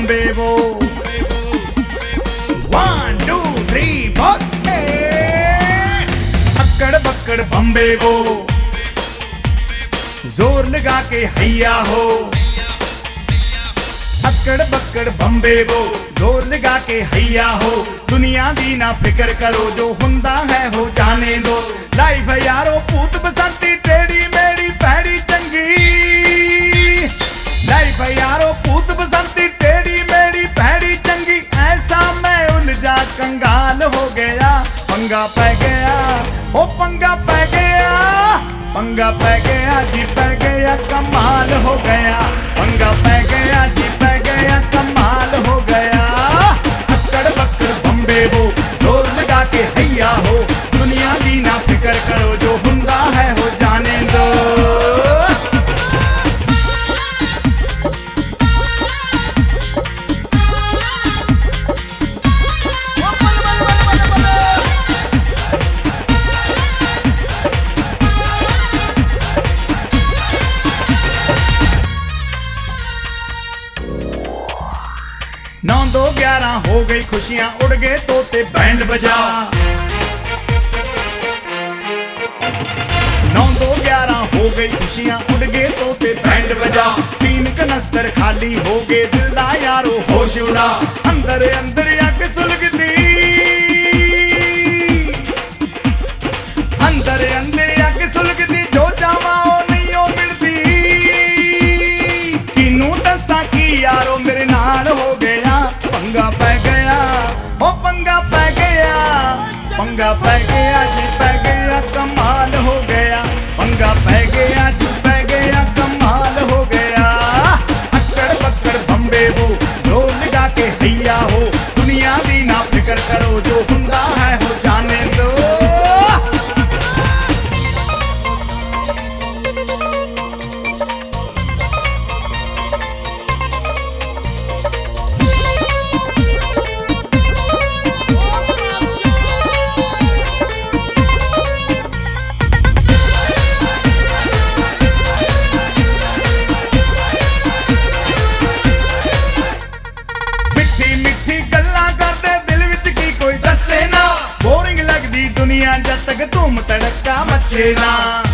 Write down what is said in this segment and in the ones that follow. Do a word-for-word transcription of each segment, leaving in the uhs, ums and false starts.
बम्बे वो। One two three four. अक्कड़ बक्कड़ बम्बे वो, जोर लगा के हैया हो। अक्कड़ बक्कड़ बम्बे वो, जोर लगा के हैया हो। दुनिया दी ना फिक्र करो, जो हुंदा है हो जाने दो। लाइफ है यारो पूत बसंती, टेढ़ी मेढ़ी पैड़ी चंगी। लाइफ है यारो पूत बसंती, टेढ़ी मेढ़ी पैड़ी चंगी। ऐसा मैं उलझा कंगाल हो गया, पंगा पै गया ओ पंगा पै गया। पंगा पै गया जी पै गया, कमाल हो गया। पंगा पै गया जी पै गया, कमाल हो गया। अक्कड़ बक्कड़ बम्बे वो, जोर लगा के हैया हो। दुनिया दी ना फिक्र करो, जो हुंदा है हो जाने दो। नौ दो ग्यारह हो गई खुशियां, उड़ गए तोते बैंड बजा। नौ दो ग्यारह हो गई खुशियां, उड़ गए तोते बैंड बजा। तीन कनस्तर खाली हो गए, दिल दा यारो होश उड़ा। अंदर अंदर अग सुलगदी, अंदर अंदर अग सुलगदी। जो जावा ओ नहीं ओ मिलदी, किनू दसा की यारो मेरे नाल हो गया। पंगा पै गया ओ पंगा पै गया, पंगा पै गया जी पै गया, कमाल हो गया। पंगा पै गया जी पै गया, कमाल हो गया। अक्कड़ बक्कड़ बम्बे वो, जोर लगा के हैया हो। दुनिया दी ना फिक्र करो, जो हुंदा है हो जाने दो। दुनिया जब तक धूम धड़का मचे ना,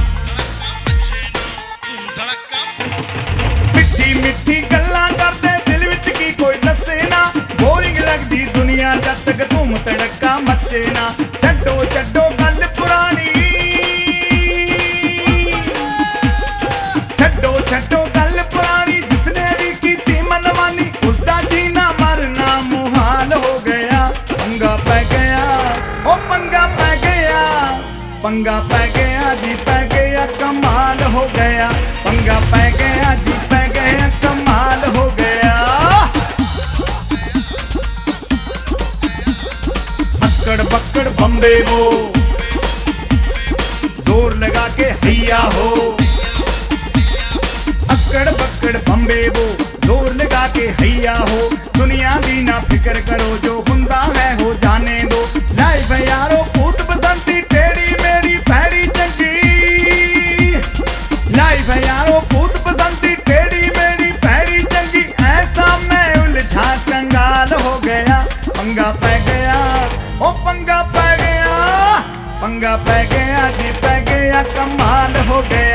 मिठी मिठी गल्लां करदे दिल विच की कोई दसे ना। बोरिंग लगदी दुनिया जब तक धूम धड़का मचे ना। छड्डो छड्डो गल पुरानी, छड्डो छड्डो गल पुरानी। जिसने भी कीती मनमानी, उसदा जीना मरना मुहाल हो गया। पंगा पै गया ओ पंगा पै गया, पंगा पै गया जी पै गया, कमाल हो गया। पंगा पै गया जी पै गया, कमाल हो गया। अक्कड़ बक्कड़ बम्बे वो, जोर लगा के हैया हो। अक्कड़ बक्कड़ बम्बे वो, जोर लगा के हैया हो। दुनिया दी ना फिक्र करो, जो हुंदा है हो जाने दो। लाइफ है यारो पूत बसंती, टेढ़ी मेढ़ी पैड़ी चंगी। लाइफ है यारो पूत बसंती, टेढ़ी मेढ़ी पैड़ी चंगी। ऐसा मैं उलझा कंगाल हो गया, पंगा पै गया ओ पंगा पै गया। पंगा पै गया जी पै गया, कमाल हो गया।